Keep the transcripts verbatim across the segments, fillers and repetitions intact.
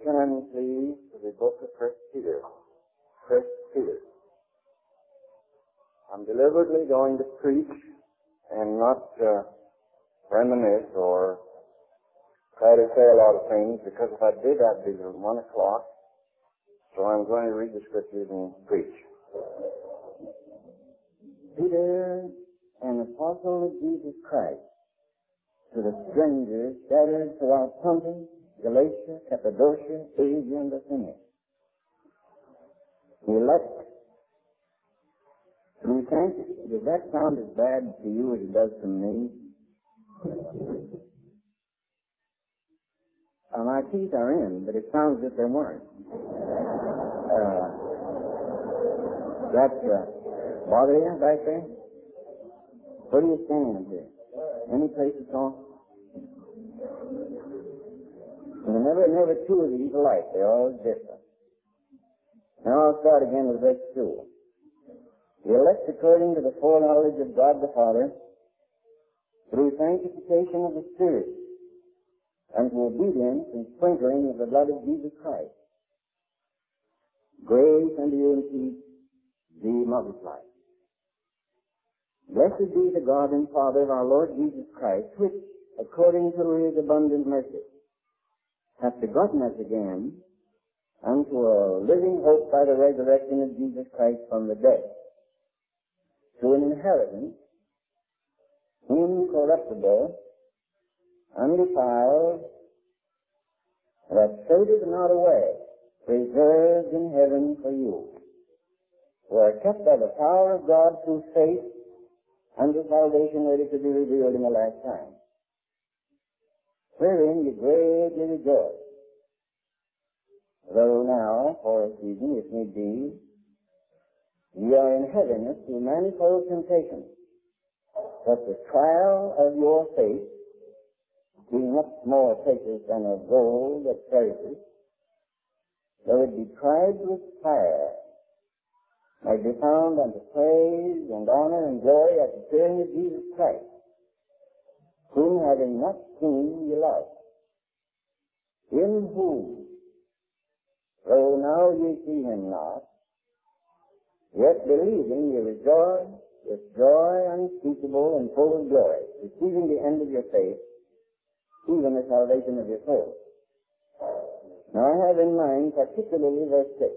turn, please, to the book of First Peter. First Peter. I'm deliberately going to preach and not uh, reminisce or try to say a lot of things, because if I did, I'd be at one o'clock. So I'm going to read the scriptures and preach. Peter, an apostle of Jesus Christ, to the strangers scattered throughout Pontus, Galatia, Cappadocia, Asia, and Bithynia. Elect. Do you think, does that sound as bad to you as it does to me? Uh, my teeth are in, but it sounds as if they weren't. Uh, that's, uh, bother you back there? Where do you stand here? Any place at all? There never, never two of these alike. They're all different. Now I'll start again with verse two. The elect according to the foreknowledge of God the Father, through sanctification of the Spirit, unto obedience and sprinkling of the blood of Jesus Christ. Grace unto you and peace be multiplied. Blessed be the God and Father of our Lord Jesus Christ, which, according to his abundant mercy, hath begotten us again unto a living hope by the resurrection of Jesus Christ from the dead, to an inheritance incorruptible, undefiled, that fadeth not away, preserved in heaven for you, who are kept by the power of God through faith unto salvation ready to be revealed in the last time. Wherein you greatly rejoice, though now, for a season, if need be, ye are in heaviness through manifold temptations, that the trial of your faith, being much more precious than of gold that perishes, though it be tried with fire, might be found unto praise and honor and glory at the appearing of Jesus Christ, whom having not seen ye love, in whom, though now ye see him not, yet believing ye rejoice with joy unspeakable and full of glory, receiving the end of your faith, even the salvation of your soul. Now I have in mind particularly verse six,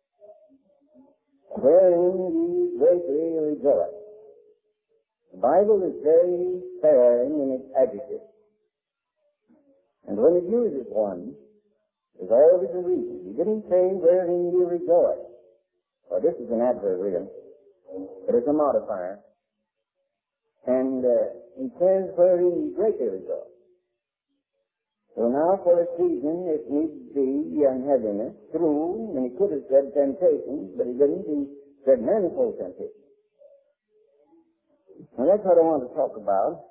wherein ye greatly rejoice. The Bible is very sparing in its adjectives, and when it uses one, there's always a reason. He didn't say wherein ye rejoice, for this is an adverb really, but it's a modifier. And uh, he says wherein ye greatly rejoice. So now for a season, it needs be in heaviness through, and he could have said temptation, but he didn't. He said manifold temptation. And that's what I want to talk about.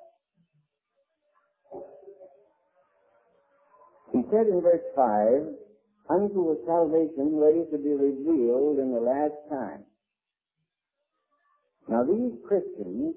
He said in verse five, unto a salvation ready to be revealed in the last time. Now these Christians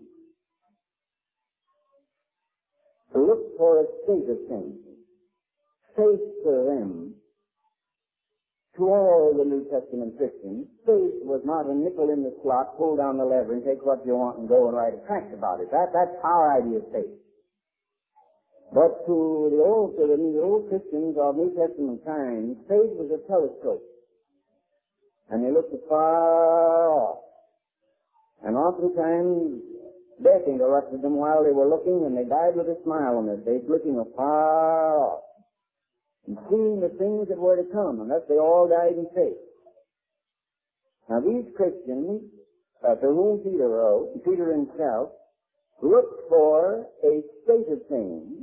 look for a state of things. Faith for them, to all the New Testament Christians, faith was not a nickel in the slot, pull down the lever and take what you want and go and write a tract about it. That, that's our idea of faith. But to the old, to the, the old Christians of New Testament times, faith was a telescope. And they looked afar off. And oftentimes, death interrupted them while they were looking, and they died with a smile on their face, looking afar off, and seeing the things that were to come, and thus they all died in faith. Now these Christians, uh, to whom Peter wrote, Peter himself, looked for a state of things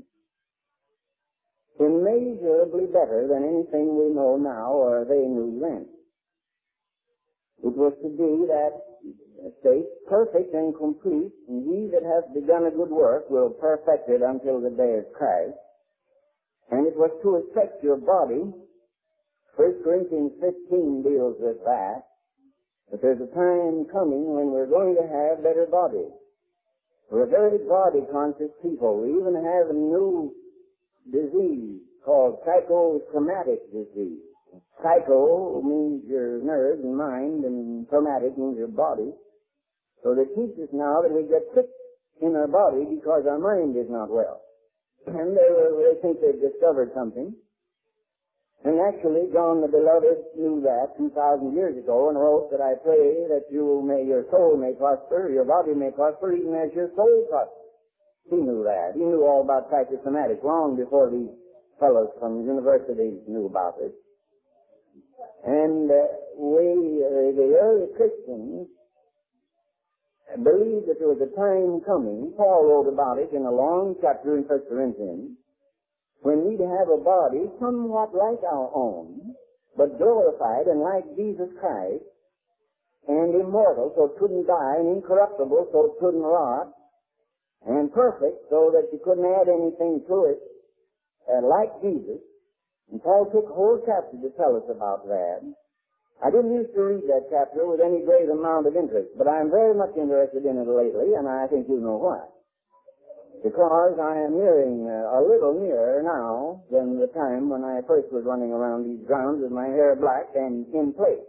immeasurably better than anything we know now or they knew then. It was to be that state perfect and complete, and he that hath begun a good work will perfect it until the day of Christ. And it was to affect your body. First Corinthians fifteen deals with that. But there's a time coming when we're going to have better bodies. We're a very body-conscious people. We even have a new disease called psychosomatic disease. Psycho means your nerves and mind, and somatic means your body. So they teach us now that we get sick in our body because our mind is not well. And they, were, they think they've discovered something. And actually, John the Beloved knew that two thousand years ago and wrote that I pray that you may, your soul may prosper, your body may prosper, even as your soul prospers. He knew that. He knew all about psychosomatic long before these fellows from universities knew about it. And uh, we, uh, the early Christians, believed that there was a time coming. Paul wrote about it in a long chapter in First Corinthians, when we'd have a body somewhat like our own, but glorified and like Jesus Christ, and immortal, so it couldn't die, and incorruptible, so it couldn't rot, and perfect, so that you couldn't add anything to it, uh, like Jesus. And Paul took a whole chapter to tell us about that. I didn't used to read that chapter with any great amount of interest, but I'm very much interested in it lately, and I think you know why. Because I am nearing, uh, a little nearer now than the time when I first was running around these grounds with my hair black and in place.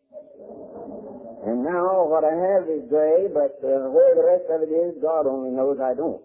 And now what I have is gray, but uh, where the rest of it is, God only knows I don't.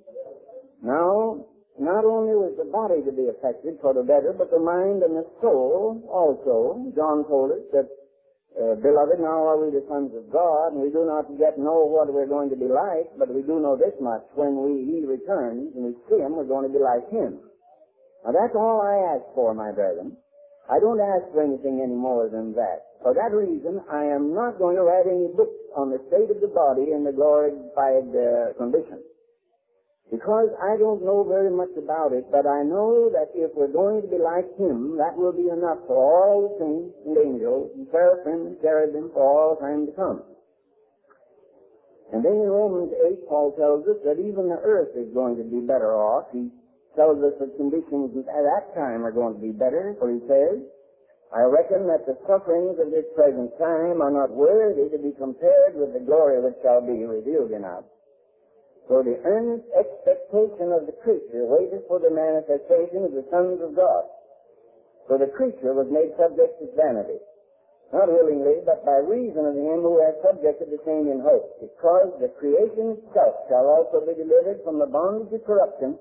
Now, not only was the body to be affected for the better, but the mind and the soul also. John told us that, uh, beloved, now are we the sons of God, and we do not yet know what we're going to be like, but we do know this much: when we, he returns and we see him, we're going to be like him. Now that's all I ask for, my brethren. I don't ask for anything any more than that. For that reason, I am not going to write any books on the state of the body in the glorified uh, condition. Because I don't know very much about it, but I know that if we're going to be like him, that will be enough for all the saints and angels, and seraphim and cherubim, for all time to come. And then in Romans eight, Paul tells us that even the earth is going to be better off. He tells us that conditions at that time are going to be better, for he says, I reckon that the sufferings of this present time are not worthy to be compared with the glory which shall be revealed in us. So the earnest expectation of the creature waited for the manifestation of the sons of God. For the creature was made subject to vanity, not willingly, but by reason of him who has subjected the same in hope, because the creation itself shall also be delivered from the bondage of corruption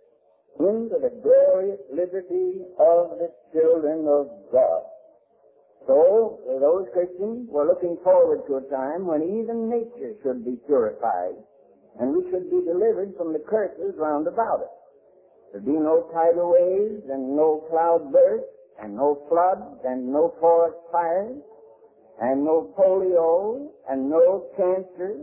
into the glorious liberty of the children of God. So, those Christians were looking forward to a time when even nature should be purified, and we should be delivered from the curses round about us. There'd be no tidal waves, and no cloud bursts, and no floods, and no forest fires, and no polio, and no cancer,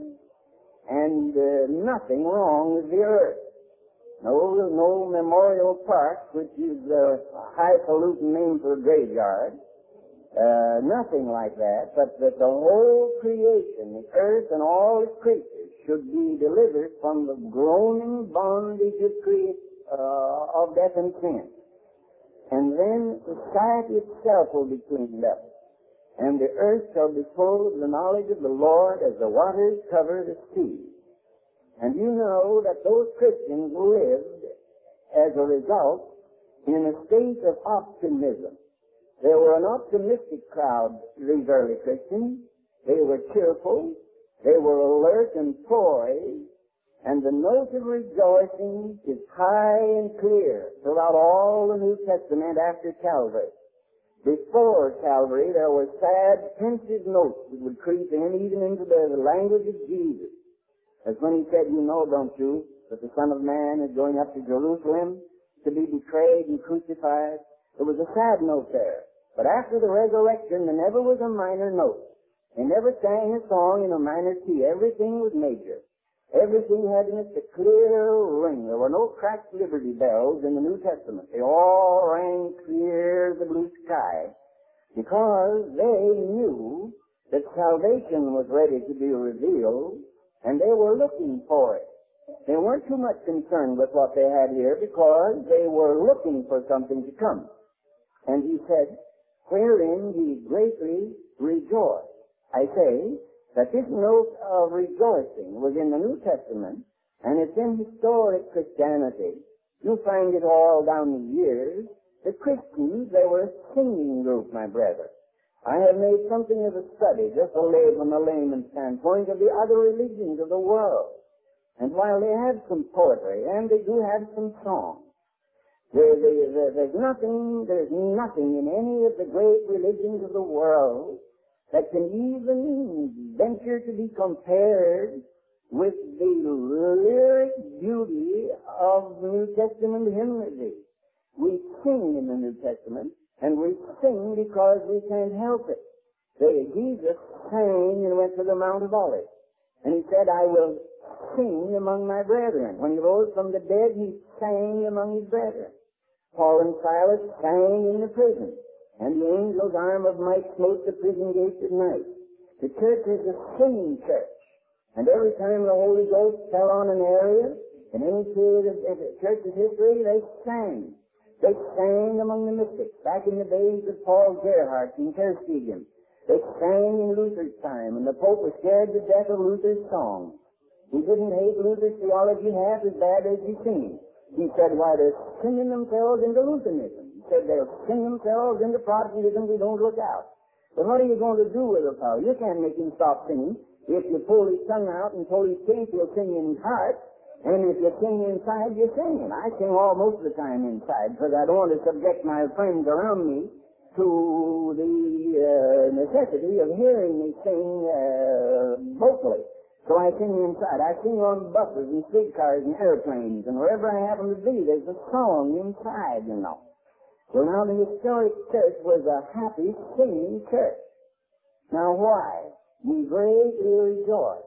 and uh, nothing wrong with the earth. No, no memorial park, which is a highfalutin name for a graveyard. Uh, nothing like that, but that the whole creation, the earth and all its creatures, should be delivered from the groaning bondage of, cre- uh, of death and sin. And then society itself will be cleaned up, and the earth shall be full of the knowledge of the Lord as the waters cover the sea. And you know that those Christians lived, as a result, in a state of optimism. They were an optimistic crowd, these early Christians. They were cheerful, they were alert and poised, and the note of rejoicing is high and clear throughout all the New Testament after Calvary. Before Calvary, there were sad, pensive notes that would creep in, even into the language of Jesus. As when he said, you know, don't you, that the Son of Man is going up to Jerusalem to be betrayed and crucified. There was a sad note there. But after the resurrection, there never was a minor note. They never sang a song in a minor key. Everything was major. Everything had in it a clear ring. There were no cracked Liberty bells in the New Testament. They all rang clear as the blue sky, because they knew that salvation was ready to be revealed, and they were looking for it. They weren't too much concerned with what they had here, because they were looking for something to come. And he said, wherein ye greatly rejoice. I say that this note of rejoicing was in the New Testament, and it's in historic Christianity. You find it all down the years, The Christians, they were a singing group, my brethren. I have made something of a study, just a lay from a layman's standpoint, of the other religions of the world. And while they have some poetry, and they do have some songs, there, there, there, there's nothing, there's nothing in any of the great religions of the world that can even venture to be compared with the lyric beauty of the New Testament hymnody. We sing in the New Testament, and we sing because we can't help it. They, Jesus sang and went to the Mount of Olives, and he said, I will sing among my brethren. When he rose from the dead, he sang among his brethren. Paul and Silas sang in the prison, and the angel's arm of might smote the prison gates at night. The church is a singing church, and every time the Holy Ghost fell on an area, in any period of the church's history, they sang. They sang among the mystics, back in the days of Paul Gerhardt and Tersteegen. They sang in Luther's time, and the Pope was scared to death of Luther's songs. He didn't hate Luther's theology half as bad as he sing. He said, why, they're singing themselves into Lutheranism. He said, they'll sing themselves into Protestantism if we don't look out. But what are you going to do with a fellow? You can't make him stop singing. If you pull his tongue out and pull his teeth, he'll sing in his heart. And if you sing inside, you sing. And I sing all most of the time inside, because I don't want to subject my friends around me to the uh, necessity of hearing me sing uh, vocally. So I sing inside. I sing on buses and streetcars and airplanes, and wherever I happen to be, there's a song inside, you know. Well, now, the historic church was a happy, singing church. Now, why? We greatly rejoice.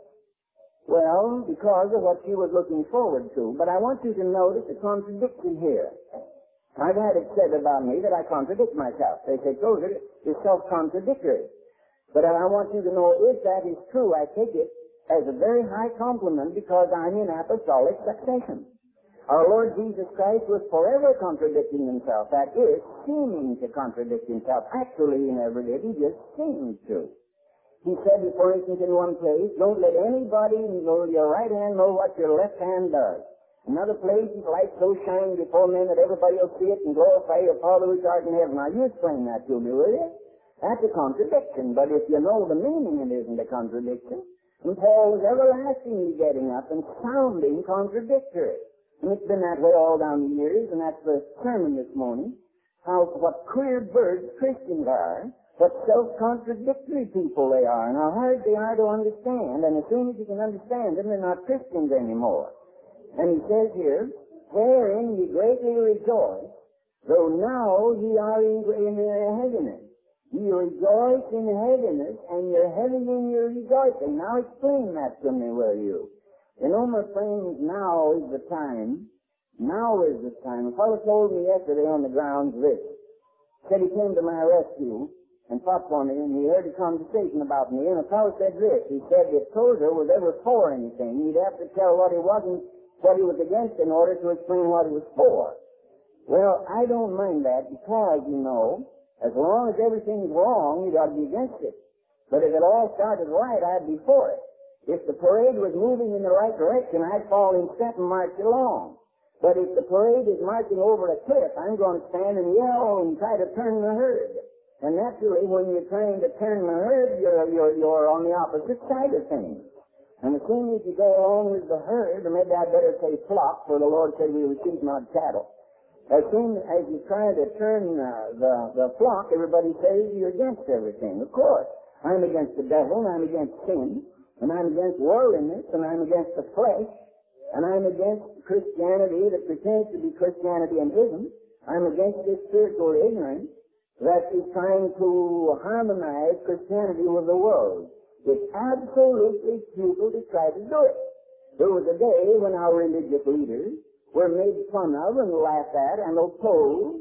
Well, because of what she was looking forward to. But I want you to notice a contradiction here. I've had it said about me that I contradict myself. They say, Tozer, you're self-contradictory. But I want you to know, if that is true, I take it as a very high compliment, because I'm in apostolic succession. Our Lord Jesus Christ was forever contradicting himself. That is, seeming to contradict himself. Actually, he never did. He just seemed to. He said, for instance, in one place, don't let anybody know your right hand know what your left hand does. Another place, his light so shine before men that everybody will see it and glorify your Father which art in heaven. Now, you explain that to me, will you? That's a contradiction, but if you know the meaning, it isn't a contradiction. And Paul was everlastingly getting up and sounding contradictory. And it's been that way all down the years, and that's the sermon this morning. How, what queer birds Christians are, what self-contradictory people they are, and how hard they are to understand. And as soon as you can understand them, they're not Christians anymore. And he says here, wherein ye greatly rejoice, though now ye are in, in uh, heaviness. Ye rejoice in heaviness, and you're heavy in your rejoicing. Now explain that to me, will you? You know, my friends, now is the time. Now is the time. A fellow told me yesterday on the grounds this. Said he came to my rescue and fought for me, and he heard a conversation about me, and a fellow said this. He said if Tozer was ever for anything, he'd have to tell what he wasn't, what he was against in order to explain what he was for. Well, I don't mind that, because, you know, as long as everything's wrong, you'd ought to be against it. But if it all started right, I'd be for it. If the parade was moving in the right direction, I'd fall in step and march along. But if the parade is marching over a cliff, I'm going to stand and yell and try to turn the herd. And naturally, when you're trying to turn the herd, you're, you're, you're on the opposite side of things. And as soon as you go along with the herd, or maybe I'd better say flock, for the Lord said we were sheep, not cattle. As soon as you try to turn uh, the, the flock, everybody says you're against everything. Of course, I'm against the devil, and I'm against sin, and I'm against worldliness, and I'm against the flesh, and I'm against Christianity that pretends to be Christianity and isn't. I'm against this spiritual ignorance that is trying to harmonize Christianity with the world. It's absolutely futile to try to do it. There was a day when our religious leaders were made fun of and laughed at and opposed,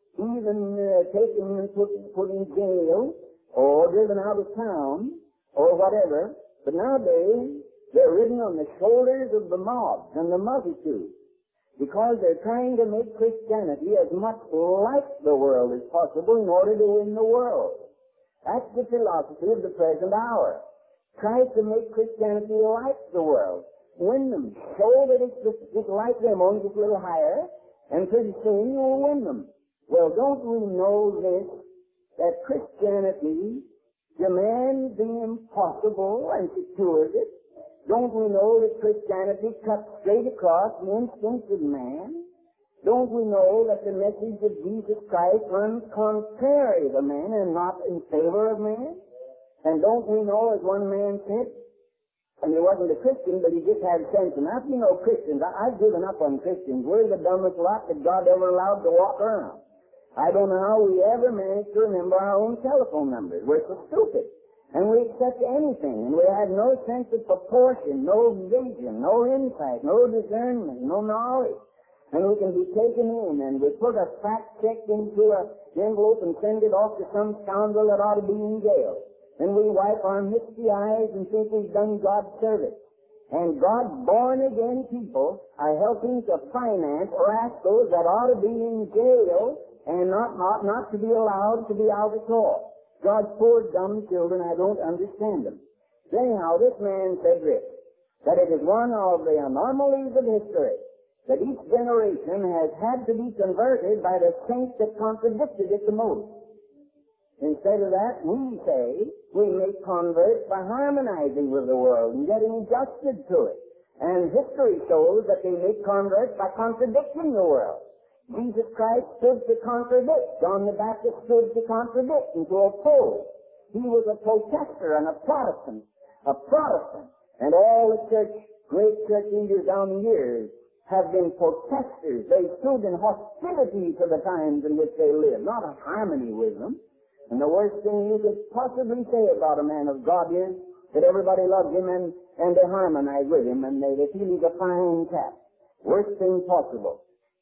even uh, taken and put, put in jail or driven out of town or whatever. But nowadays, they're ridden on the shoulders of the mobs and the multitude because they're trying to make Christianity as much like the world as possible in order to win the world. That's the philosophy of the present hour. Try to make Christianity like the world. Win them. Show that it's just, just like them, only just a little higher, and pretty soon you'll win them. Well, don't we know this, that Christianity demands the impossible and secures it? Don't we know that Christianity cuts straight across the instincts of man? Don't we know that the message of Jesus Christ runs contrary to man and not in favor of man? And don't we know, as one man said, and he wasn't a Christian, but he just had sense enough, you know, Christians, I, I've given up on Christians. We're the dumbest lot that God ever allowed to walk around. I don't know how we ever managed to remember our own telephone numbers. We're so stupid. And we accept anything, and we have no sense of proportion, no vision, no insight, no discernment, no knowledge. And we can be taken in, and we put a fact check into an envelope and send it off to some scoundrel that ought to be in jail. And we wipe our misty eyes and think we've done God's service. And God born-again people are helping to finance rascals that ought to be in jail and not, not, not to be allowed to be out at all. God's poor dumb children, I don't understand them. Anyhow, this man said this, that it is one of the anomalies of history that each generation has had to be converted by the saints that contradicted it the most. Instead of that, we say we make converts by harmonizing with the world and getting adjusted to it. And history shows that they make converts by contradicting the world. Jesus Christ stood to contradict. John the Baptist stood to contradict and to oppose. He was a protester and a Protestant. A Protestant. And all the church, great church leaders down the years have been protesters. They stood in hostility to the times in which they lived, not in harmony with them. And the worst thing you could possibly say about a man of God is that everybody loves him and, and they harmonize with him and they, they feel he's a fine chap. Worst thing possible.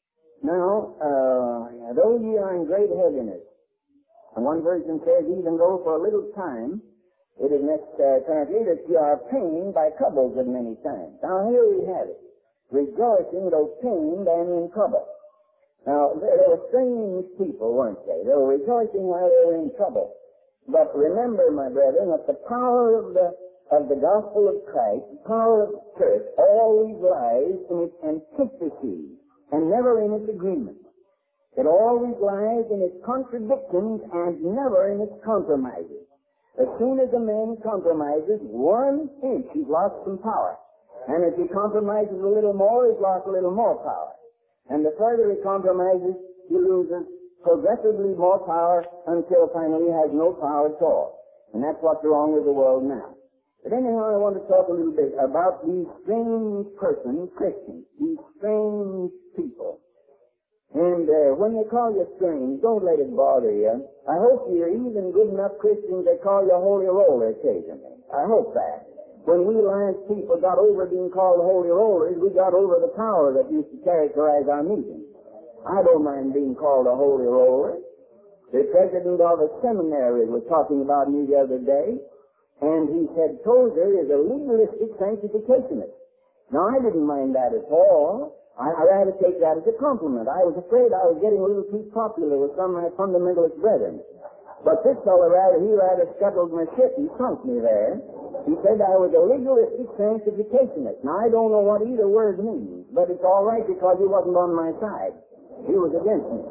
Now, uh, though ye are in great heaviness, and one version says, even though for a little time, it is next uh, currently that ye are pained by troubles at many times. Now here we have it. Rejoicing though pained and in trouble. Now, they were strange people, weren't they? They were rejoicing while they were in trouble. But remember, my brethren, that the power of the of the gospel of Christ, the power of the church, always lies in its antitheses and never in its agreement. It always lies in its contradictions and never in its compromises. As soon as a man compromises one inch, he's lost some power. And if he compromises a little more, he's lost a little more power. And the further he compromises, he loses progressively more power until finally he has no power at all. And that's what's wrong with the world now. But anyhow, I want to talk a little bit about these strange persons, Christians, these strange people. And uh, when they call you strange, don't let it bother you. I hope you're even good enough Christians that call you holy roller occasionally. I hope that. When we last people got over being called holy rollers, we got over the power that used to characterize our meetings. I don't mind being called a holy roller. The president of a seminary was talking about me the other day, and he said Tozer is a legalistic sanctificationist. Now, I didn't mind that at all. I, I rather take that as a compliment. I was afraid I was getting a little too popular with some of my fundamentalist brethren. But this fellow, rather, he rather scuttled my ship. He sunk me there. He said I was a legalistic sanctificationist. Now, I don't know what either word means, but it's all right because he wasn't on my side. He was against me.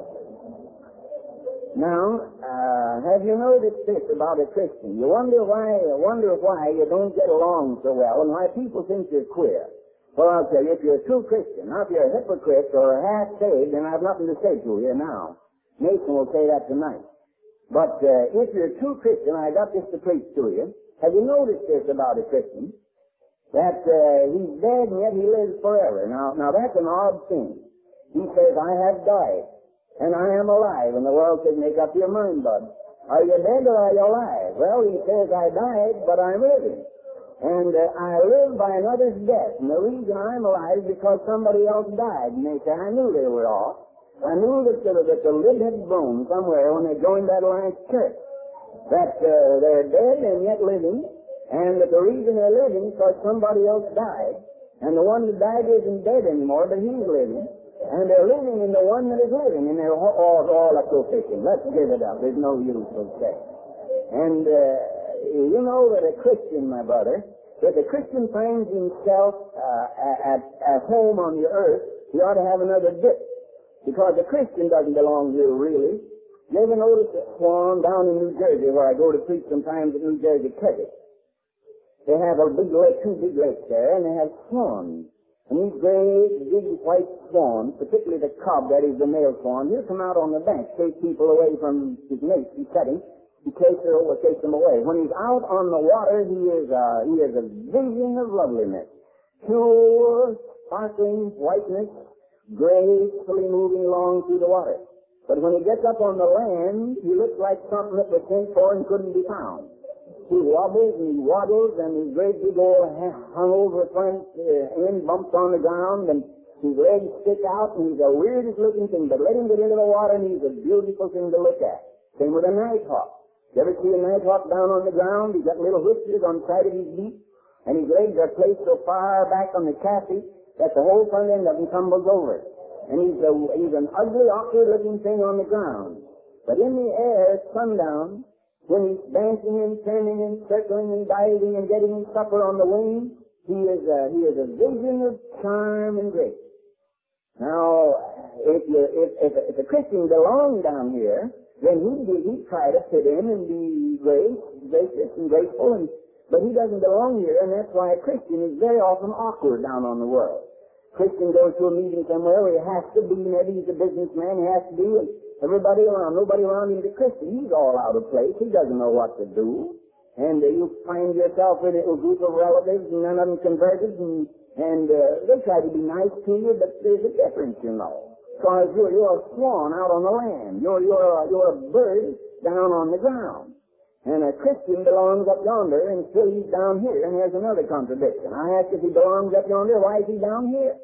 Now, uh, have you noticed this about a Christian? You wonder why, wonder why you don't get along so well and why people think you're queer. Well, I'll tell you, if you're a true Christian, now if you're a hypocrite or a half-saved, then I have nothing to say to you now. Nathan will say that tonight. But uh, if you're a true Christian, I got this to preach to you. Have you noticed this about a Christian? That uh, he's dead and yet he lives forever. Now, now that's an odd thing. He says, I have died, and I am alive. And the world says, make up your mind, bud. Are you dead or are you alive? Well, he says, I died, but I'm living. And uh, I live by another's death. And the reason I'm alive is because somebody else died. And they say, I knew they were off. I knew that the, that the lid had blown somewhere when they joined that Alliance Church. That uh, they're dead and yet living, and that the reason they're living is because somebody else died, and the one that died isn't dead anymore, but he's living, and they're living in the one that is living, and they're all, all, all a proficient. Let's give it up. There's no use of saying. And uh, you know that a Christian, my brother, if a Christian finds himself uh, at, at home on the earth, he ought to have another dip. Because a Christian doesn't belong here, really. You ever notice a swan down in New Jersey, where I go to preach sometimes at New Jersey Credit? They have a big lake, two big lakes there, and they have swans. And these great, big white swans, particularly the cub, that is the male swan, he'll come out on the bank, chase people away from his mates he's setting. He chases over, chase them away. When he's out on the water, he is a, he is a vision of loveliness. Pure, sparkling whiteness, gracefully moving along through the water. But when he gets up on the land, he looks like something that was sent for and couldn't be found. He wobbles and he waddles, and his great big old hung over front uh, end bumps on the ground, and his legs stick out, and he's the weirdest looking thing. But let him get into the water, and he's a beautiful thing to look at. Same with a nighthawk. You ever see a nighthawk down on the ground? He's got little whiskers on the side of his beak, and his legs are placed so far back on the chassis that the whole front end of him tumbles over. And he's, a, he's an ugly, awkward-looking thing on the ground. But in the air, at sundown, when he's dancing and turning and circling and diving and getting his supper on the wing, he is a, he is a vision of charm and grace. Now, if, you, if, if, if a Christian belonged down here, then he'd, be, he'd try to fit in and be grace, gracious and grateful, and, but he doesn't belong here, and that's why a Christian is very often awkward down on the world. Christian goes to a meeting somewhere where he has to be, maybe he's a businessman, he has to be, and everybody around, nobody around him is a Christian. He's all out of place. He doesn't know what to do. And uh, you find yourself with a little group of relatives, and none of them converted, and, and uh, they try to be nice to you, but there's a difference, you know. Because you're, you're a swan out on the land. You're, you're, a, you're a bird down on the ground. And a Christian belongs up yonder, and still he's down here, and there's another contradiction. I ask if he belongs up yonder, why is he down here?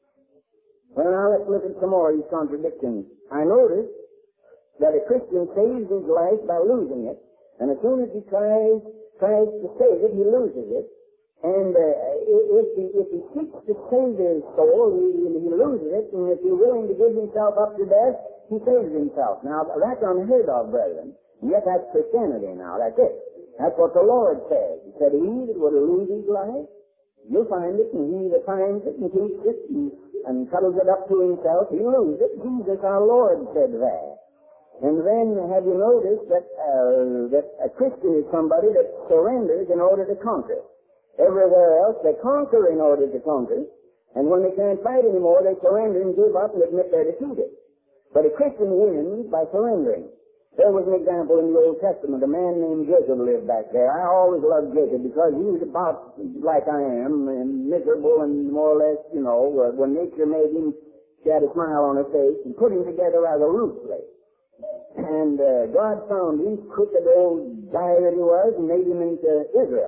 Well, now let's look at some more of these contradictions. I notice that a Christian saves his life by losing it, and as soon as he tries tries to save it, he loses it. And uh, if he if he seeks to save his soul, he, he loses it. And if he's willing to give himself up to death, he saves himself. Now that's unheard of, brethren. And yet that's Christianity. Now that's it. That's what the Lord says. He said, "He that would lose his life, you'll find it, and he that finds it and keeps it and, and cuddles it up to himself, he'll lose it." Jesus, our Lord, said that. And then have you noticed that uh, that a Christian is somebody that surrenders in order to conquer? Everywhere else they conquer in order to conquer, and when they can't fight anymore, they surrender and give up and admit they're defeated. But a Christian wins by surrendering. There was an example in the Old Testament. A man named Jacob lived back there. I always loved Jacob because he was about like I am, and miserable and more or less, you know, uh, when nature made him, she had a smile on her face and put him together rather loosely. And uh, God found him, crooked old guy that he was, and made him into Israel.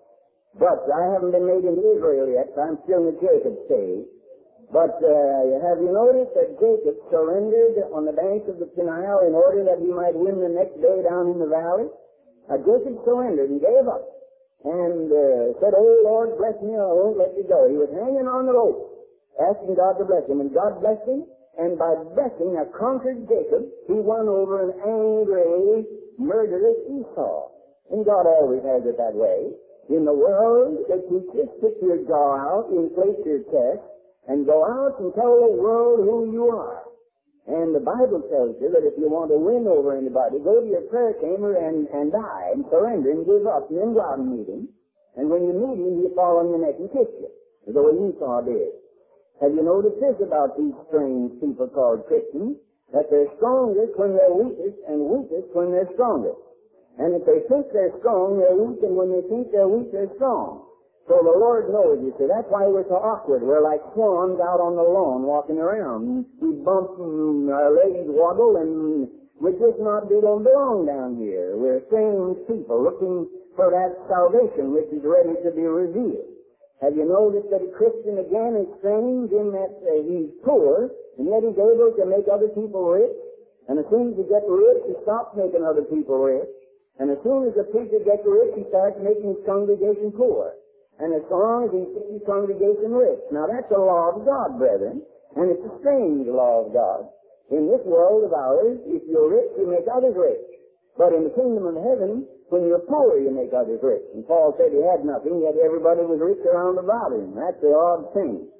But I haven't been made into Israel yet, so I'm still in the Jacob stage. But uh, have you noticed that Jacob surrendered on the banks of the Peniel in order that he might win the next day down in the valley? Uh, Jacob surrendered and gave up. And uh, said, "Oh, Lord, bless me, I won't let you go." He was hanging on the rope, asking God to bless him. And God blessed him. And by blessing a conquered Jacob, he won over an angry, murderous Esau. And God always has it that way. In the world, they teach you, stick your jaw out, inflate your chest, and go out and tell the world who you are. And the Bible tells you that if you want to win over anybody, go to your prayer chamber and, and die, and surrender, and give up, and then go out and meet him. And when you meet him, he'll fall on your neck and kiss you, the way Esau did. Have you noticed this about these strange people called Christians? That they're strongest when they're weakest, and weakest when they're strongest. And if they think they're strong, they're weak, and when they think they're weak, they're strong. So the Lord knows, you see. That's why we're so awkward. We're like swans out on the lawn walking around. We bump and our legs wobble, and we're just not, we don't belong down here. We're strange people looking for that salvation which is ready to be revealed. Have you noticed that a Christian, again, is strange in that uh, he's poor, and yet he's able to make other people rich? And as soon as he gets rich, he stops making other people rich. And as soon as the preacher gets rich, he starts making his congregation poor. And as long as he makes his congregation rich. Now, that's a law of God, brethren, and it's a strange law of God. In this world of ours, if you're rich, you make others rich. But in the kingdom of heaven, when you're poor, you make others rich. And Paul said he had nothing, yet everybody was rich around about him. That's the odd thing.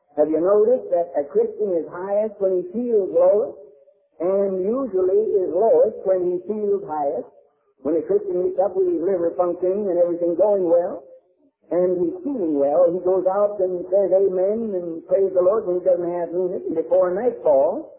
Have you noticed that a Christian is highest when he feels lowest, and usually is lowest when he feels highest? When a Christian meets up with his liver functioning and everything going well, and he's feeling well, he goes out and says amen and praise the Lord when he doesn't have unit, and before nightfall,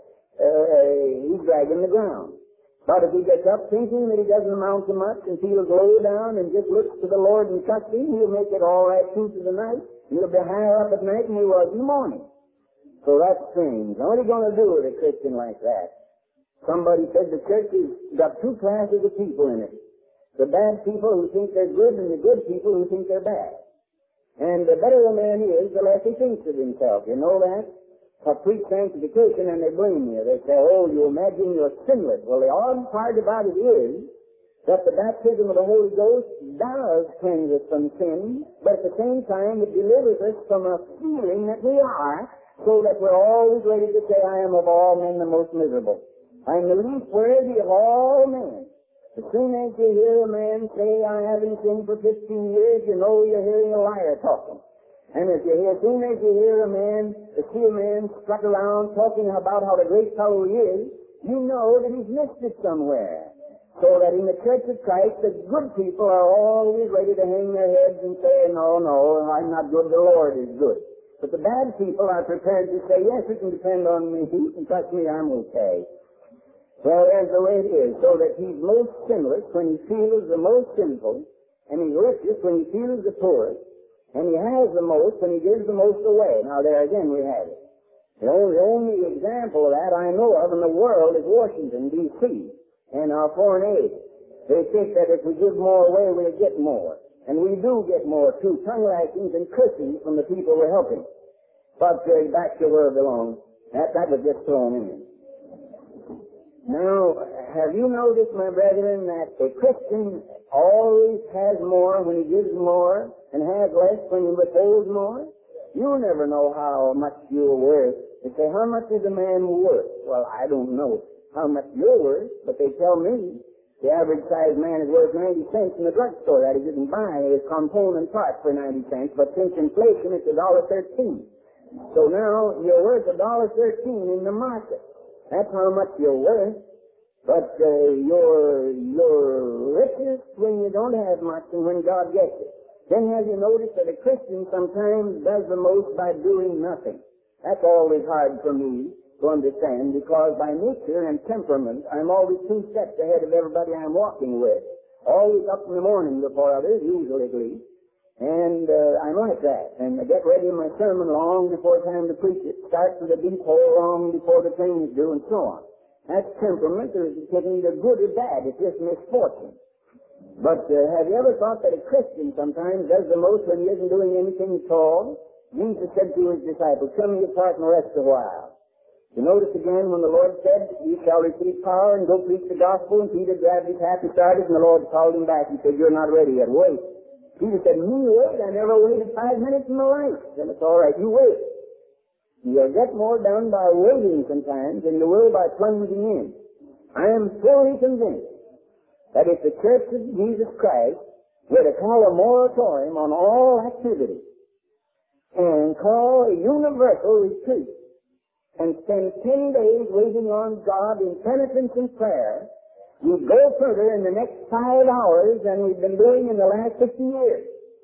uh, he's dragging the ground. But if he gets up thinking that he doesn't amount to much and feels low down and just looks to the Lord and trusts him, he'll make it all right through to the night. He'll be higher up at night than he was in the morning. So that's strange. Now, what are you going to do with a Christian like that? Somebody said the church has got two classes of people in it. The bad people who think they're good and the good people who think they're bad. And the better a man is, the less he thinks of himself. You know that? I preach sanctification and they blame you. They say, oh, you imagine you're sinless. Well, the odd part about it is that the baptism of the Holy Ghost does cleanse us from sin, but at the same time it delivers us from a feeling that we are, so that we're always ready to say, I am of all men the most miserable. I am the least worthy of all men. As soon as you hear a man say, I haven't sinned for fifteen years, you know you're hearing a liar talking. And if you hear, as soon as you hear a man, to see a man strut around talking about how the great fellow he is, you know that he's missed it somewhere. So that in the Church of Christ, the good people are always ready to hang their heads and say, no, no, I'm not good, the Lord is good. But the bad people are prepared to say, yes, you can depend on me, you can trust me, I'm okay. Well, there's the way it is, so that he's most sinless when he feels the most sinful, and he's richest when he feels the poorest, and he has the most when he gives the most away. Now, there again we have it. The only, the only example of that I know of in the world is Washington, D C, and our foreign aid. They think that if we give more away, we'll get more. And we do get more, too, tongue lashings and cursings from the people we're helping. But uh, back to where it belongs. That, that was just thrown in. Now, have you noticed, my brethren, that a Christian always has more when he gives more and has less when he withholds more? You never know how much you're worth. They say, how much is a man worth? Well, I don't know how much you're worth, but they tell me the average-sized man is worth ninety cents in the drugstore. That he didn't buy his component parts for ninety cents, but since inflation, it's a dollar thirteen. So now you're worth a dollar thirteen in the market. That's how much you're worth. But uh, you're, you're richest when you don't have much and when God gets it. Then have you noticed that a Christian sometimes does the most by doing nothing? That's always hard for me to understand, because by nature and temperament, I'm always two steps ahead of everybody I'm walking with. Always up in the morning before others, usually at least. And uh, I'm like that. And I get ready in my sermon long before time to preach it. Start with a deep hole long before the trains do, and so on. That's temperament. There's either good or bad. It's just misfortune. But uh, have you ever thought that a Christian sometimes does the most when he isn't doing anything at all? Jesus said to his disciples, come ye apart and rest a while. You notice again when the Lord said, you shall receive power and go preach the gospel, and Peter grabbed his hat and started, and the Lord called him back and said, you're not ready yet, wait. Peter said, me wait? I never waited five minutes in my life. Then it's all right, you wait. You'll get more done by waiting sometimes than you will by plunging in. I am fully convinced that if the Church of Jesus Christ were to call a moratorium on all activity and call a universal retreat and spend ten days waiting on God in penitence and prayer, we'd go further in the next five hours than we've been doing in the last fifty years.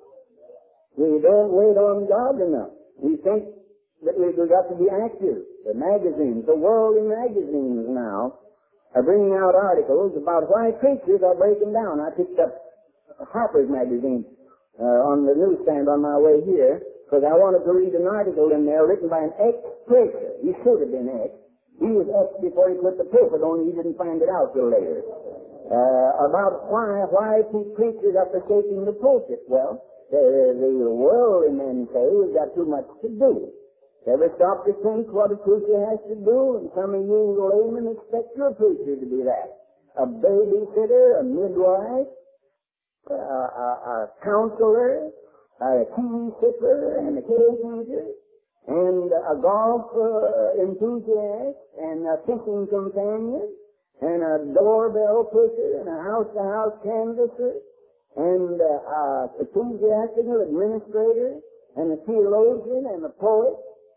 We don't wait on God enough. We think that we've got to be active. The magazines, the worldly magazines now, are bringing out articles about why preachers are breaking down. I picked up Harper's magazine uh, on the newsstand on my way here because I wanted to read an article in there written by an ex-preacher. He should have been ex. He was ex before he quit the pulpit, only he didn't find it out till later. Uh, about why why preachers are forsaking the pulpit. Well, the, the worldly men say we've got too much to do. Ever stop to think what a preacher has to do? And some of you laymen expect your preacher to be that. A babysitter, a midwife, a, a, a counselor, a tea sipper, and a cake eater, and a golf uh, enthusiast, and a fishing companion, and a doorbell pusher, and a house-to-house canvasser, and uh, a ecclesiastical administrator, and a theologian, and a poet,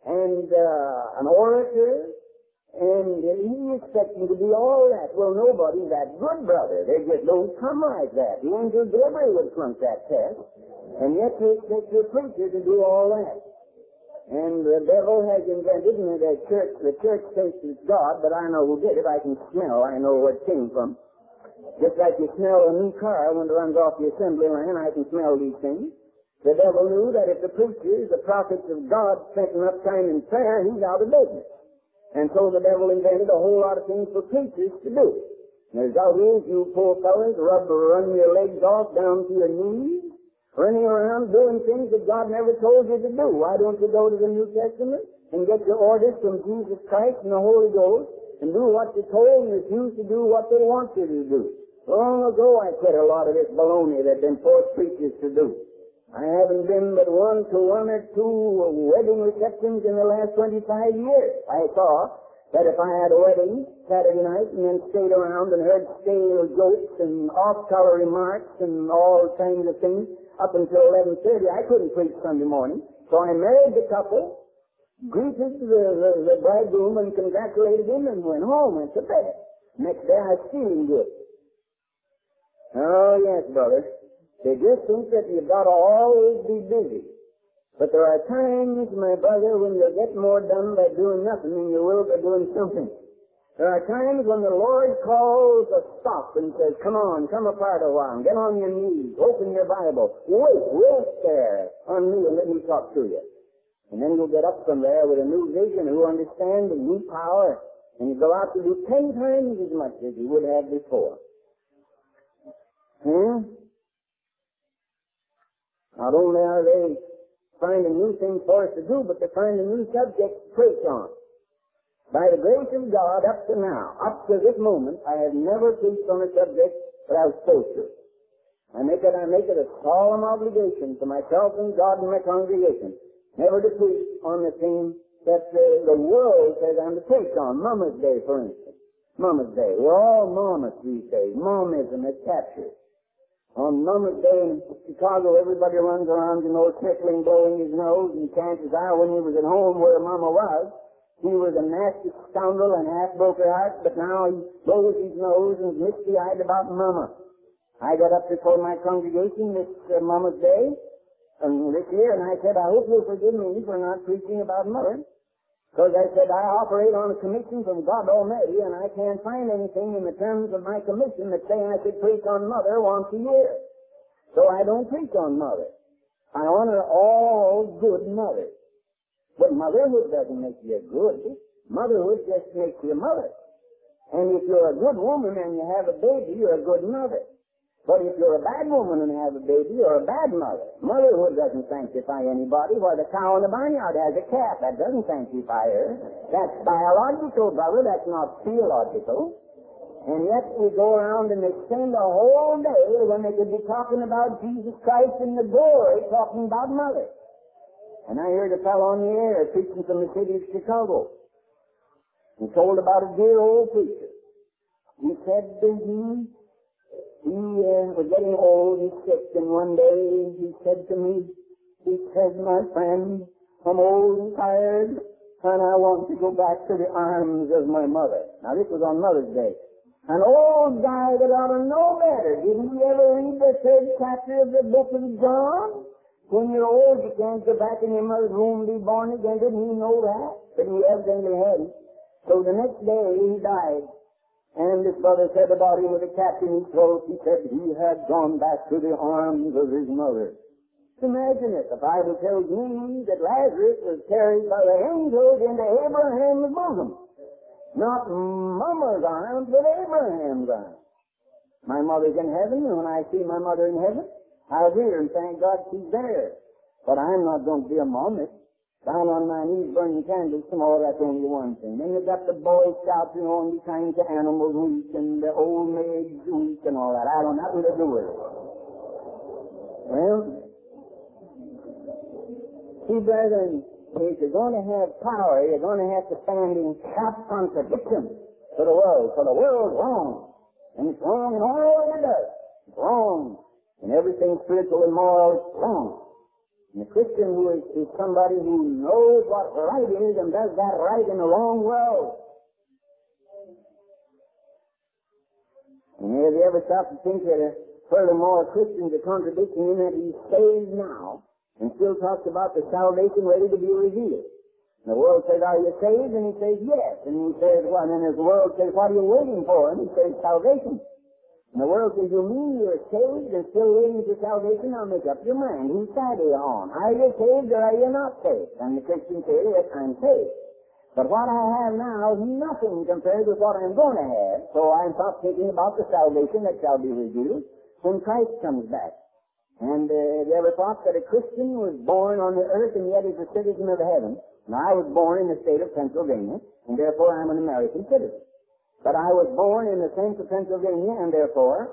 and uh, an orator, and he expects you to be all that. Well, nobody's that good, brother. They just don't come like that. The angels delivery would flunk that test, and yet they expect your preacher to do all that. And the devil has invented, and the church, the church thinks it's God, but I know who did it. I can smell. I know where it came from. Just like you smell a new car when it runs off the assembly line, I can smell these things. The devil knew that if the preachers, the prophets of God, spent enough time in prayer, he's out of business. And so the devil invented a whole lot of things for preachers to do. And the result is, you poor fellas rub run your legs off down to your knees, running around doing things that God never told you to do. Why don't you go to the New Testament and get your orders from Jesus Christ and the Holy Ghost and do what you're told and refuse to do what they want you to do? Long ago I quit a lot of this baloney that been forced preachers to do. I haven't been but one to one or two wedding receptions in the last twenty-five years. I saw that if I had a wedding Saturday night and then stayed around and heard stale jokes and off-color remarks and all kinds of things up until eleven thirty, I couldn't preach Sunday morning. So I married the couple, greeted the, the, the bridegroom and congratulated him and went home and to bed. Next day I was feeling good. Oh, yes, brother. They just think that you've got to always be busy. But there are times, my brother, when you'll get more done by doing nothing than you will by doing something. There are times when the Lord calls a stop and says, come on, come apart a while, get on your knees, open your Bible, wait, wait there on me and let me talk to you. And then you'll get up from there with a new vision, a new understanding, new power, and you go out to do ten times as much as you would have before. Hmm? Not only are they finding new things for us to do, but they're finding new subjects to preach on. By the grace of God, up to now, up to this moment, I have never preached on a subject that I was supposed to. I make it, I make it a solemn obligation to myself and God and my congregation never to preach on the thing that uh, the world says I'm to preach on. Mama's Day, for instance. Mama's Day. We're all mamas these days. Momism is captured. On Mama's Day in Chicago, everybody runs around, you know, sniffling, blowing his nose, and chances are when he was at home where Mama was, he was a nasty scoundrel and half-broke her heart, but now he blows his nose and is misty-eyed about Mama. I got up before my congregation this uh, Mama's Day, and this year, and I said, I hope you'll forgive me for not preaching about Mother. Because I said, I operate on a commission from God Almighty, and I can't find anything in the terms of my commission that say I should preach on Mother once a year. So I don't preach on Mother. I honor all good mothers. But motherhood doesn't make you good. Motherhood just makes you a mother. And if you're a good woman and you have a baby, you're a good mother. But if you're a bad woman and have a baby, you're a bad mother. Motherhood doesn't sanctify anybody. While the cow in the barnyard has a calf, that doesn't sanctify her. That's biological, brother. That's not theological. And yet we go around and they spend a whole day when they could be talking about Jesus Christ in the glory, talking about mother. And I heard a fellow on the air preaching from the city of Chicago. He told about a dear old preacher. He said to him, He uh, was getting old and sick, and one day he said to me, he said, my friend, I'm old and tired, and I want to go back to the arms of my mother. Now, this was on Mother's Day. An old guy that ought to know better. Didn't you ever read the third chapter of the book of John? When you're old, you can't go back in your mother's womb and be born again. Didn't he know that? But he evidently hadn't. So the next day, he died. And this brother said about him with a catch in his throat, he said he had gone back to the arms of his mother. Imagine it. The Bible tells me that Lazarus was carried by the angels into Abraham's bosom. Not Mama's arms, but Abraham's arms. My mother's in heaven, and when I see my mother in heaven, I'll hear and thank God she's there. But I'm not going to be a momist. Down on my knees burning candles tomorrow, that's only one thing. Then you've got the Boy Scouts, you know, and the kinds of animals week, and the old maids week, and all that. I don't have nothing to do with it. Well, see, brethren, if you're going to have power, you're going to have to stand in sharp contradiction to the world. For the world's wrong. And it's wrong in all it does. It's wrong. And everything spiritual and moral is wrong. And a Christian who is, is somebody who knows what right is and does that right in the wrong world. And have you ever stopped to think that uh, furthermore Christians are contradicting him that he's saved now and still talks about the salvation ready to be revealed? And the world says, are you saved? And he says, yes. And he says, well, and then the world says, what are you waiting for? And he says, salvation. And the world says, you mean you're saved and still waiting for salvation? Now make up your mind. Whose side are you on? Are you saved or are you not saved? And the Christian says, yes, I'm saved. But what I have now is nothing compared with what I'm going to have. So I'm not thinking about the salvation that shall be revealed when Christ comes back. And uh, have you ever thought that a Christian was born on the earth and yet is a citizen of heaven? Now, I was born in the state of Pennsylvania, and therefore I'm an American citizen. But I was born in the state of Pennsylvania, and therefore,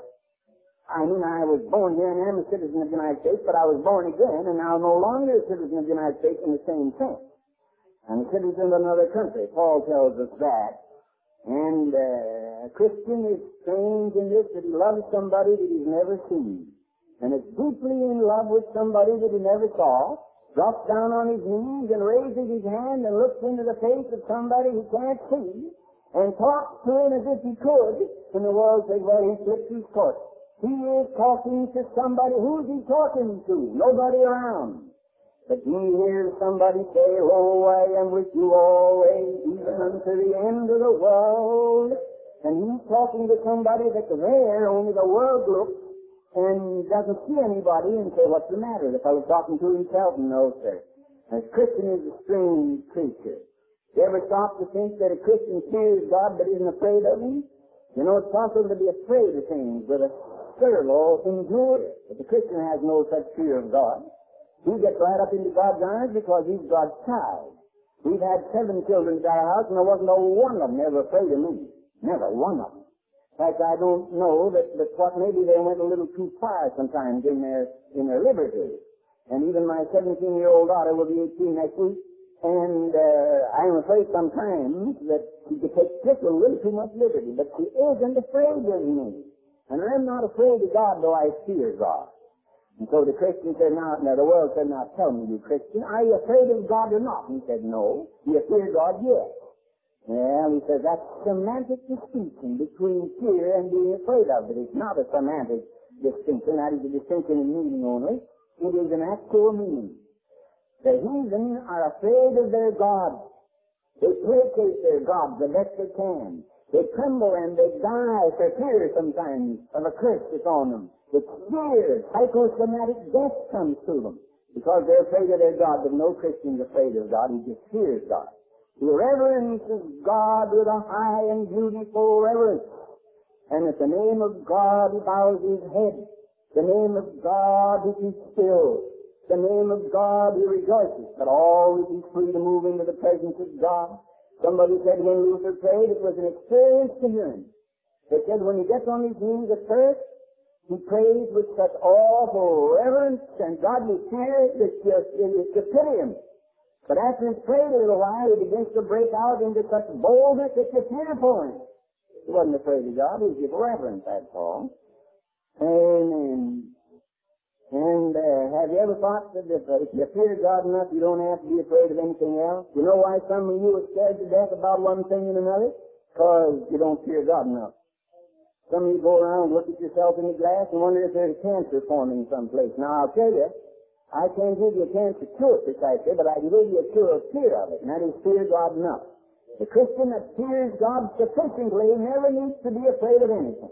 I mean, I was born here and I'm a citizen of the United States, but I was born again, and now no longer a citizen of the United States in the same sense. I'm a citizen of another country. Paul tells us that. And uh, a Christian is strange in this, that he loves somebody that he's never seen. And is deeply in love with somebody that he never saw, drops down on his knees and raises his hand and looks into the face of somebody he can't see, and talks to him as if he could, and the world says, well, he slips his course. He is talking to somebody. Who's he talking to? Nobody around. But he hears somebody say, oh, I am with you always, even unto the end of the world. And he's talking to somebody that's there, only the world looks and doesn't see anybody and say, what's the matter? The fellow's talking to himself. No, sir. A Christian is a strange creature. You ever stop to think that a Christian fears God but isn't afraid of him? You know, it's possible to be afraid of things, but a servo endures. But the Christian has no such fear of God. He gets right up into God's arms because he's God's child. We've had seven children at our house, and there wasn't a one of them ever afraid of me. Never one of them. In fact, I don't know that, but what maybe they went a little too far sometimes in their in their liberty. And even my seventeen-year-old daughter will be eighteen next week, and uh, I'm afraid sometimes that she could take just a little too much liberty, but she isn't afraid of me. And I'm not afraid of God, though I fear God. And so the Christian said, now, now the world said, now tell me, you Christian, are you afraid of God or not? He said, no. Do you fear God? Yes. Well, he says that's semantic distinction between fear and being afraid of it. It's not a semantic distinction. That is a distinction in meaning only. It is an actual meaning. The heathen are afraid of their God. They placate their God the best they can. They tremble and they die for fear sometimes of a curse that's on them. It's fear. Psychosomatic death comes to them because they're afraid of their God. But no Christian is afraid of God. He just fears God. He reverences God with a high and beautiful reverence. And at the name of God he bows his head. The name of God he keeps still. The name of God he rejoices. But always he's free to move into the presence of God. Somebody said when Luther prayed, it was an experience to him. They said when he gets on his knees at first, he prays with such awful reverence and godly fear that just, it's to pity him. But after he's prayed a little while, he begins to break out into such boldness that you fear for him. He wasn't afraid of God, he was just reverent, that's all. Amen. And uh, have you ever thought that if, uh, if you fear God enough, you don't have to be afraid of anything else? You know why some of you are scared to death about one thing and another? Because you don't fear God enough. Some of you go around and look at yourself in the glass and wonder if there's a cancer forming someplace. Now, I'll tell you, I can't give you a cancer cure precisely, but I can give you a cure of fear of it, and that is fear God enough. The Christian that fears God sufficiently never needs to be afraid of anything.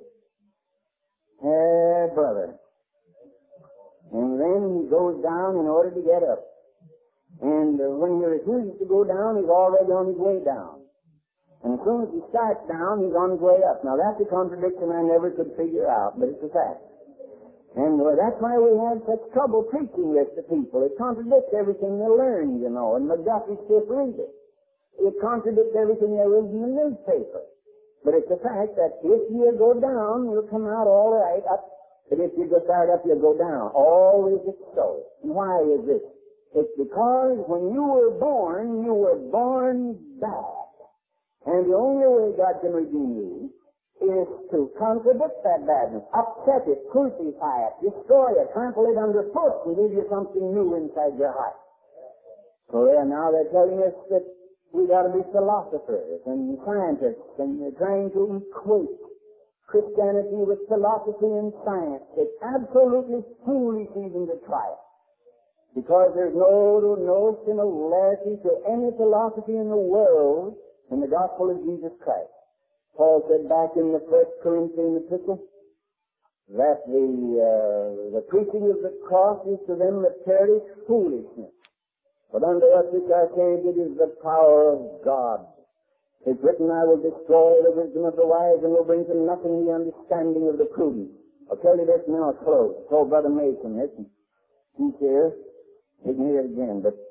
Eh, brother. And then he goes down in order to get up. And uh, when he refuses to go down, he's already on his way down. And as soon as he starts down, he's on his way up. Now, that's a contradiction I never could figure out, but it's a fact. And uh, that's why we have such trouble preaching this to people. It contradicts everything they learn, you know, and McDuffie's Fifth Reader. It contradicts everything they read in the newspaper. But it's a fact that if you go down, you'll come out all right up. But if you go start up, you'll go down. Always it's so. And why is this? It's because when you were born, you were born bad. And the only way God can redeem you is to contradict that badness, upset it, crucify it, destroy it, trample it underfoot, and give you something new inside your heart. So yeah, now they're telling us that we got to be philosophers and scientists, and they're trying to equate Christianity with philosophy and science. It's absolutely foolish even to try it, because there's no, no similarity to any philosophy in the world in the gospel of Jesus Christ. Paul said back in the First Corinthian epistle that the uh, the preaching of the cross is to them that perish foolishness, but unto us which are saved it is the power of God. It's written, I will destroy the wisdom of the wise and will bring to nothing the understanding of the prudent. I'll tell you this now, close. So Brother Mason, listen. He's here. He can hear it again, but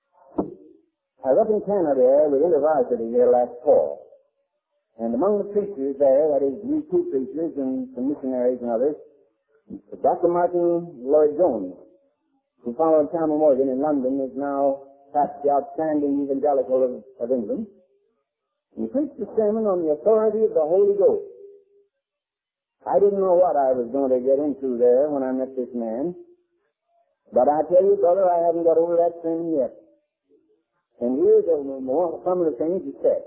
I was up in Canada with InterVarsity here last fall. And among the preachers there, that is, you two preachers and some missionaries and others, Doctor Martin Lloyd Jones, who followed Samuel Morgan in London, is now perhaps the outstanding evangelical of, of England. He preached a sermon on the authority of the Holy Ghost. I didn't know what I was going to get into there when I met this man, but I tell you, brother, I haven't got over that sermon yet. And here's a, some of the things he said.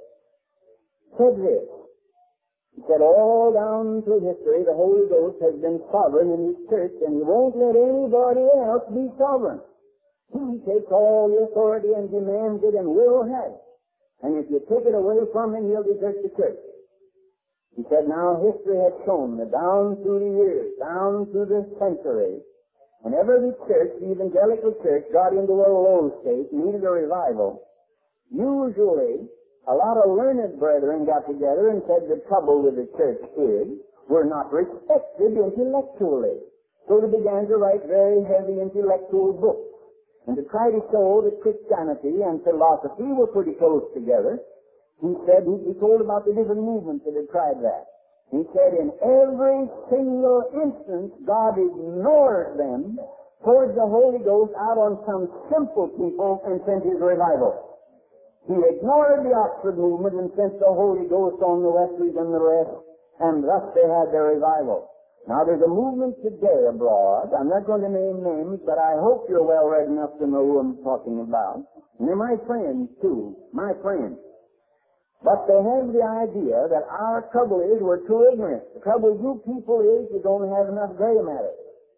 Said this. He said, all down through history, the Holy Ghost has been sovereign in His church, and He won't let anybody else be sovereign. He takes all the authority and demands it and will have it. And if you take it away from Him, He'll desert the church. He said, now history has shown that down through the years, down through the centuries, whenever the church, the evangelical church, got into a low state, needed a revival, usually a lot of learned brethren got together and said the trouble with the church is we're not respected intellectually. So they began to write very heavy intellectual books and to try to show that Christianity and philosophy were pretty close together. He said, he told about the different movements that had tried that. He said in every single instance God ignored them, poured the Holy Ghost out on some simple people and sent His revival. He ignored the Oxford movement and sent the Holy Ghost on the Wesleys and the rest, and thus they had their revival. Now there's a movement today abroad. I'm not going to name names, but I hope you're well read enough to know who I'm talking about. And they're my friends too, my friends. But they have the idea that our trouble is we're too ignorant. The trouble with you people is you don't have enough gray matter.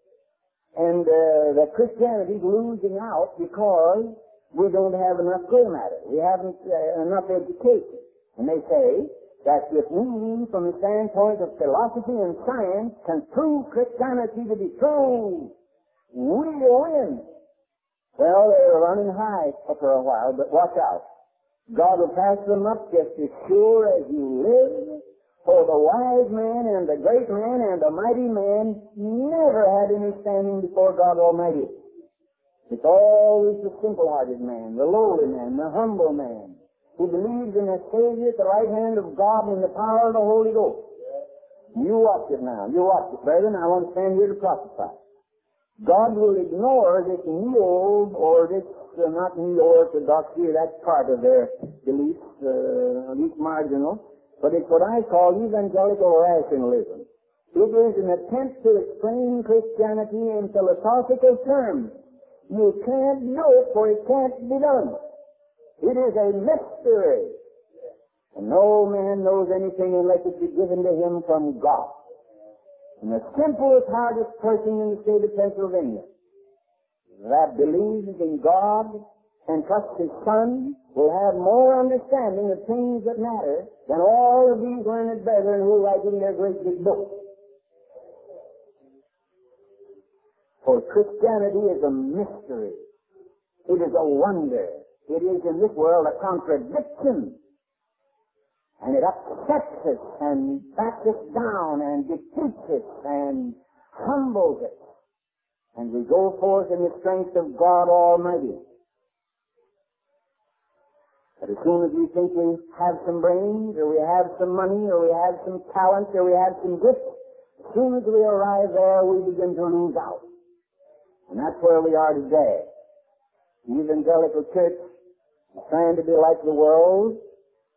And uh, that Christianity's losing out because we don't have enough gray matter. We haven't uh, enough education. And they say that if we, from the standpoint of philosophy and science, can prove Christianity to be true, we'll win. Well, they were running high for a while, but watch out. God will pass them up just as sure as you live, for the wise man and the great man and the mighty man never had any standing before God Almighty. It's always the simple-hearted man, the lowly man, the humble man, who believes in a Savior at the right hand of God and the power of the Holy Ghost. You watch it now. You watch it, brethren. I want to stand here to prophesy. God will ignore this neo, or this, uh, not neo-orthodoxy, that's part of their beliefs, uh, at least marginal, but it's what I call evangelical rationalism. It is an attempt to explain Christianity in philosophical terms. You can't do it, for it can't be done. It is a mystery. And no man knows anything unless it be given to him from God. And the simplest, hardest person in the state of Pennsylvania that believes in God and trusts His Son will have more understanding of things that matter than all of these learned brethren who write in their great big books. For Christianity is a mystery. It is a wonder. It is in this world a contradiction. And it upsets us and backs us down and defeats us and humbles us. And we go forth in the strength of God Almighty. But as soon as we think we have some brains, or we have some money, or we have some talent, or we have some gifts, as soon as we arrive there, we begin to lose out. And that's where we are today. The evangelical church is trying to be like the world,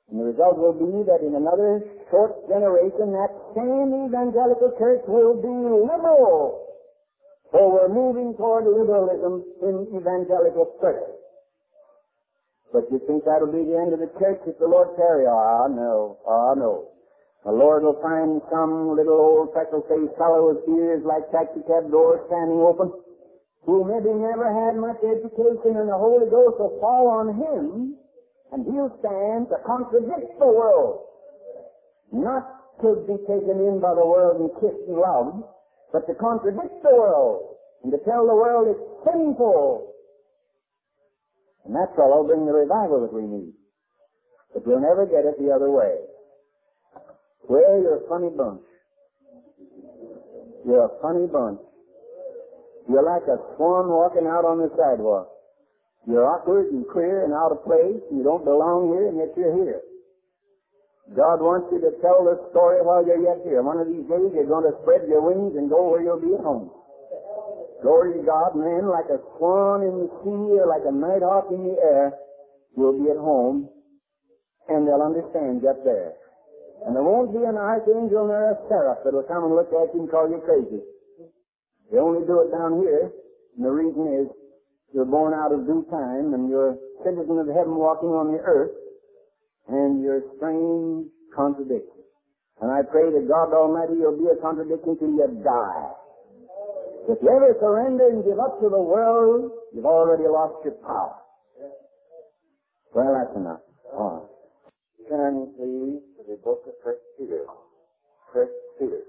And the result will be that in another short generation, that same evangelical church will be liberal. So we're moving toward liberalism in evangelical church. But you think that'll be the end of the church if the Lord tarry? Ah, no. Ah, no. The Lord will find some little old freckle-faced fellow with ears like taxicab doors standing open, who maybe never had much education, and the Holy Ghost will fall on him, and he'll stand to contradict the world. Not to be taken in by the world and kissed and loved, but to contradict the world and to tell the world it's sinful. And that fellow will bring the revival that we need. But we'll never get it the other way. Well, you're a funny bunch. You're a funny bunch. You're like a swan walking out on the sidewalk. You're awkward and queer and out of place. You don't belong here, and yet you're here. God wants you to tell this story while you're yet here. One of these days, you're going to spread your wings and go where you'll be at home. Glory to God, man, like a swan in the sea or like a night hawk in the air, you'll be at home, and they'll understand just there. And there won't be an archangel nor a seraph that will come and look at you and call you crazy. They only do it down here, and the reason is you're born out of due time, and you're a citizen of heaven walking on the earth, and you're a strange contradiction. And I pray that God Almighty will be a contradiction till you die. If you ever surrender and give up to the world, you've already lost your power. Well, that's enough. Oh. Turn, please, to the book of First Peter. First Peter.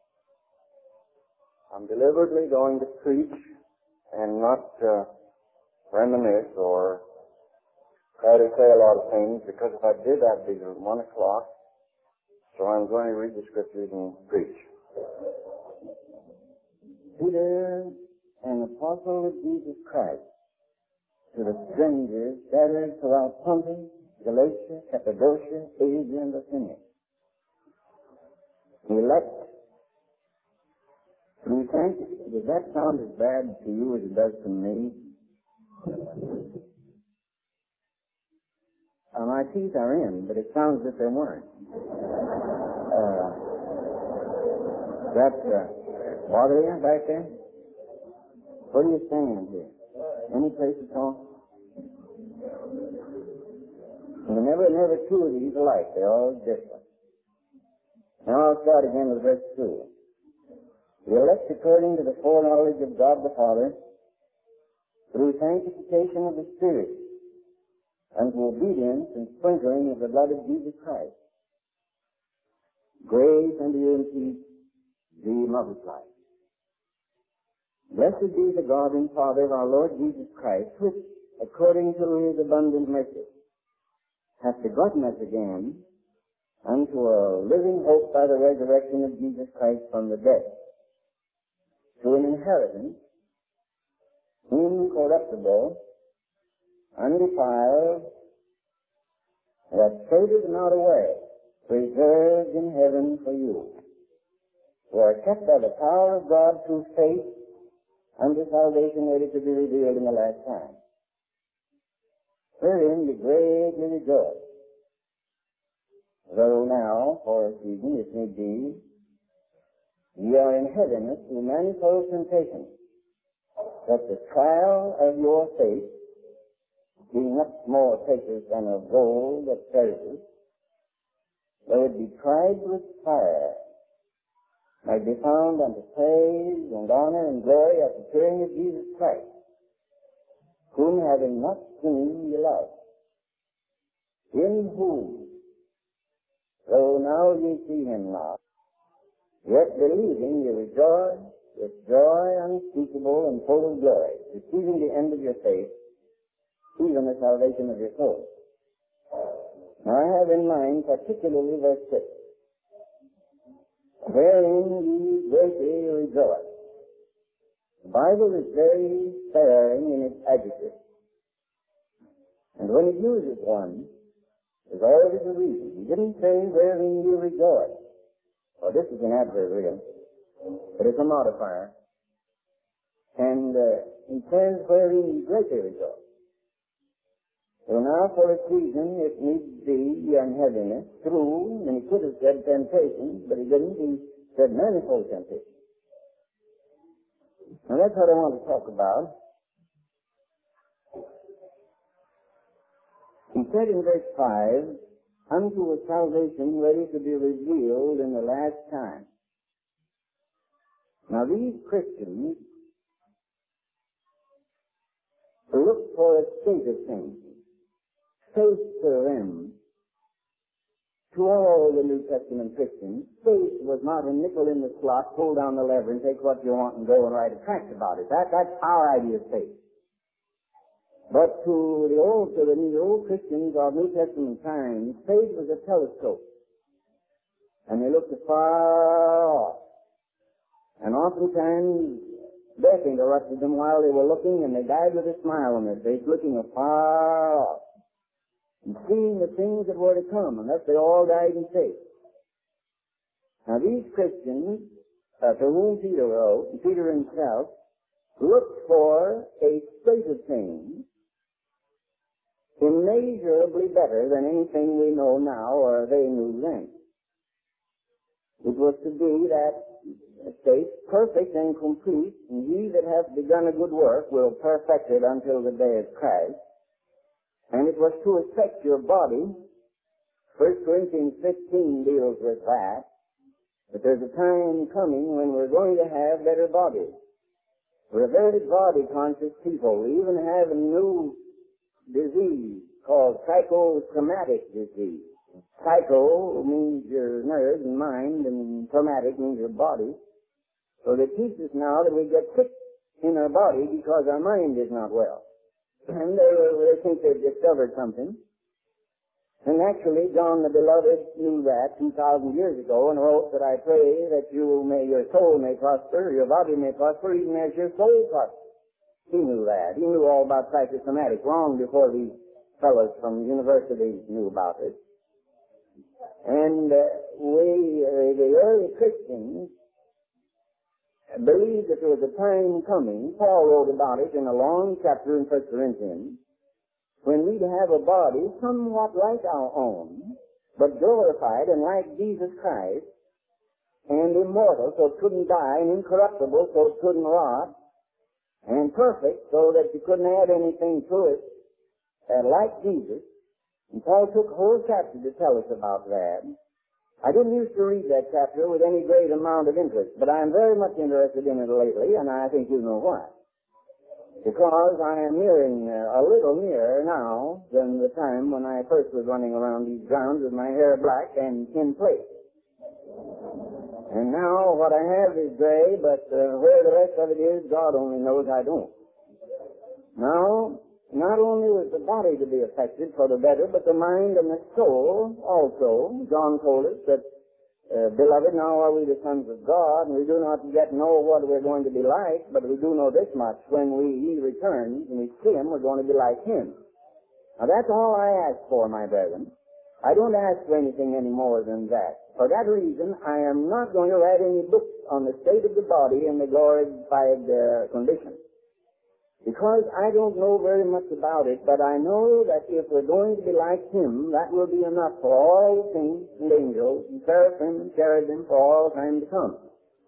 I'm deliberately going to preach and not uh, reminisce or try to say a lot of things, because if I did, I'd be at one o'clock. So I'm going to read the scriptures and preach. Peter, an apostle of Jesus Christ, to the strangers scattered throughout Pontus, Galatia, Cappadocia, Asia, and Bithynia. Elect through sanctity. Does that sound as bad to you as it does to me? Uh, my teeth are in, but it sounds as if they weren't. Uh, that uh, bother you back there? Where do you stand here? Any place at all? And never, never two of these alike. They're all different. Now I'll start again with verse two. The elect according to the foreknowledge of God the Father, through sanctification of the Spirit, unto obedience and sprinkling of the blood of Jesus Christ. Grace unto you and peace be multiplied. Blessed be the God and Father of our Lord Jesus Christ, which, according to his abundant mercy, hath begotten us again unto a living hope by the resurrection of Jesus Christ from the dead, to an inheritance incorruptible, undefiled, that fadeth not away, preserved in heaven for you, who are kept by the power of God through faith unto salvation ready to be revealed in the last time. Wherein you greatly rejoice, though now, for a season, if need be, ye are in heaviness through manifold temptations, that the trial of your faith, being much more precious than of gold that perishes, though it be tried with fire, might be found unto praise and honor and glory at the appearing of Jesus Christ, whom having not seen ye love, in whom, though now ye see him not, yet believing ye rejoice with joy unspeakable and full of glory, receiving the end of your faith, even the salvation of your soul. Now I have in mind particularly verse six, wherein ye greatly rejoice. The Bible is very sparing in its adjectives, and when it uses one, there's always a reason. He didn't say wherein you rejoice. Well, this is an adverb, but it's a modifier. And uh, he says wherein you greatly rejoice. So now for a season, if needs be, and heaviness, through, and he could have said temptation, but he didn't. He said manifold temptation. Now that's what I want to talk about. He said in verse five, unto a salvation ready to be revealed in the last time. Now these Christians look for a state of things. Faith to them, to all the New Testament Christians, faith was not a nickel in the slot, pull down the lever and take what you want and go and write a tract about it. That, that's our idea of faith. But to the old, to the, the old Christians of New Testament times, faith was a telescope. And they looked afar off. And oftentimes, death interrupted them while they were looking, and they died with a smile on their face, looking afar off, and seeing the things that were to come, and thus they all died in faith. Now these Christians, uh, to whom Peter wrote, and Peter himself, looked for a state of things immeasurably better than anything we know now or they knew then. It was to be that state perfect and complete, and he that hath begun a good work will perfect it until the day of Christ. And it was to affect your body. First Corinthians fifteen deals with that. But there's a time coming when we're going to have better bodies. We're a very body-conscious people. We even have a new disease called psychosomatic disease. Psycho means your nerves and mind, and somatic means your body. So they teach us now that we get sick in our body because our mind is not well. And they, they think they've discovered something. And actually, John the Beloved knew that two thousand years ago and wrote that I pray that you may, your soul may prosper, your body may prosper, even as your soul prospers. He knew that. He knew all about psychosomatic long before these fellows from universities knew about it. And uh, we, uh, the early Christians, believed that there was a time coming. Paul wrote about it in a long chapter in First Corinthians, when we'd have a body somewhat like our own, but glorified and like Jesus Christ, and immortal, so it couldn't die, and incorruptible, so it couldn't rot, and perfect, so that you couldn't add anything to it, uh, like Jesus. And Paul took a whole chapter to tell us about that. I didn't used to read that chapter with any great amount of interest, but I am very much interested in it lately, and I think you know why. Because I am nearing, uh, a little nearer now than the time when I first was running around these grounds with my hair black and in place. And now what I have is gray, but uh, where the rest of it is, God only knows. I don't. Now, not only was the body to be affected for the better, but the mind and the soul also. John told us that, uh, beloved, now are we the sons of God, and we do not yet know what we're going to be like, but we do know this much: when we, he returns and we see him, we're going to be like him. Now that's all I ask for, my brethren. I don't ask for anything any more than that. For that reason, I am not going to write any books on the state of the body in the glorified uh, condition. Because I don't know very much about it, but I know that if we're going to be like him, that will be enough for all saints and angels, and seraphim and cherubim for all time to come.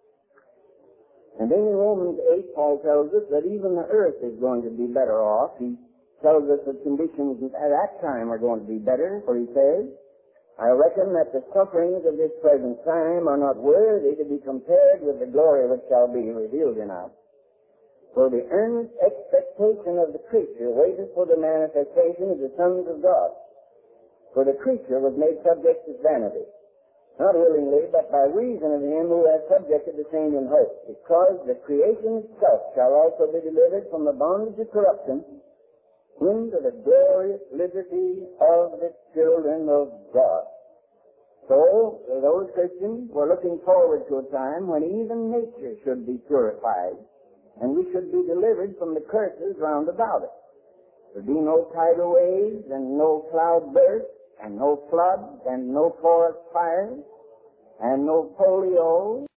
And then in Romans eight, Paul tells us that even the earth is going to be better off. He tells us that conditions at that time are going to be better, for he says, I reckon that the sufferings of this present time are not worthy to be compared with the glory which shall be revealed in us. For the earnest expectation of the creature waiteth for the manifestation of the sons of God. For the creature was made subject to vanity, not willingly, but by reason of him who has subjected the same in hope, because the creation itself shall also be delivered from the bondage of corruption into the glorious liberty of the children of God. So, those Christians were looking forward to a time when even nature should be purified, and we should be delivered from the curses round about it. There would be no tidal waves, and no cloud bursts, and no floods, and no forest fires, and no polio,